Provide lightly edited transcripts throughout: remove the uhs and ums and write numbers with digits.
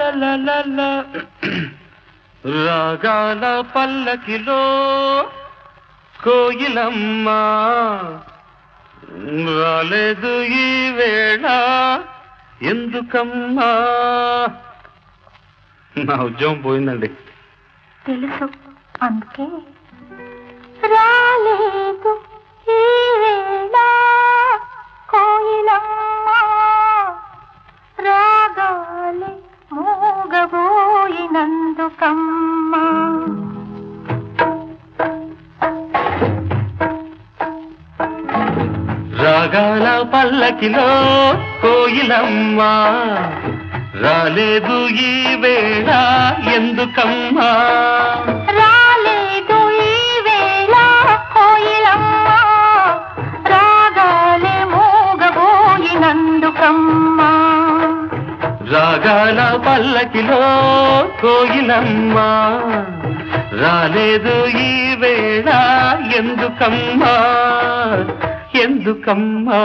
రాగాల పల్లకిలో కోయిలమ్మ రాలేదు ఈ వేళ ఎందుకమ్మా. నా ఉద్యోగం పోయిందండి. తెలుసు, అందుకే రాలేదు ఈ వేళ కోయిలమ్మ రాగాలే మూగబోయినందుకమ్మా. రాగాల పల్లకిలో కోయిలమ్మ రాలేదు ఈ వేళ ఎందుకమ్మా. రాలేదు ఈ వేళ కోయిలమ్మ రాగాలే మూగబోయినందుకమ్మా. రాగాల పల్లకిలో కోయిలమ్మ రాలేదు ఈ వేళ ఎందుకమ్మా ఎందుకమ్మా.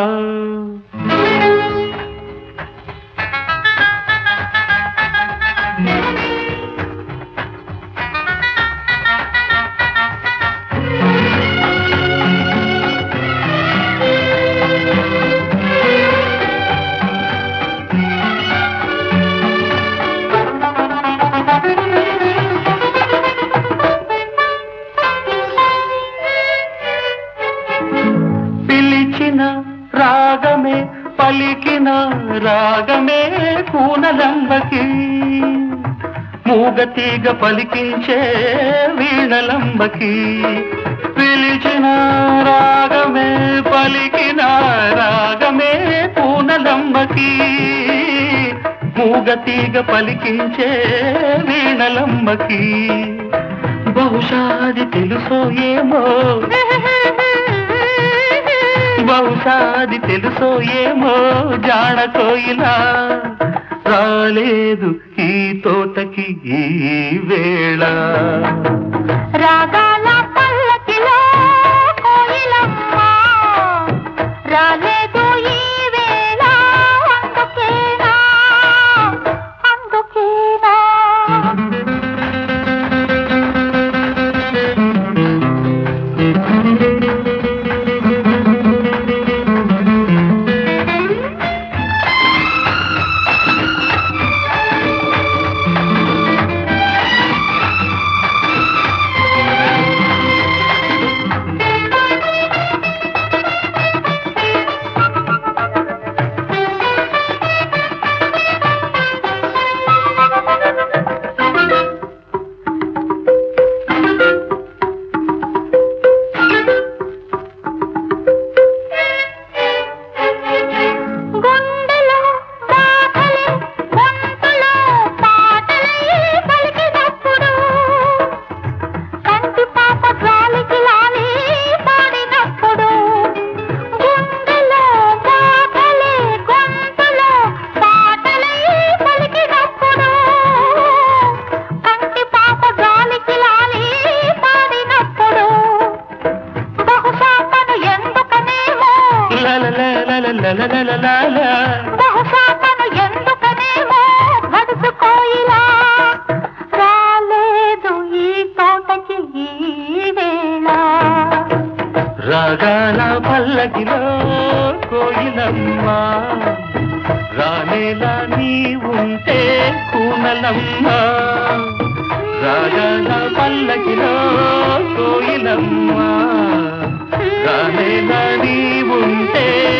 పిలిచిన రాగమే పలికిన రాగమే కూనలంబకి మూగతీగ పలికించే వీణలంబకి. పిలిచిన రాగమే పలికిన రాగమే కూనలంబకి మూగతీగ పలికించే వీణలంబకి. బహుశా అది తెలుసో ఏమో బహుశా అది తెలుసో ఏమో జాడ కోయిలా రాలేదు ఈ తోటకి ఈ వేళ. రాగాల పల్లకిలో కోయిలమ్మ రాలేదు ఈ వేళ అందుకేనా అందుకేనా. బహుశా తను ఎందుకనేమో గడుసు కోయిలా రాలేదు ఈ తోటకి ఈ వేళ. రాగాల పల్లకిలో కోయిలమ్మ రానేలా నీ ఉంటే కూనలమ్మ. రాగాల పల్లకిలో కోయిలమ్మ రానేలా నీ ఉంటే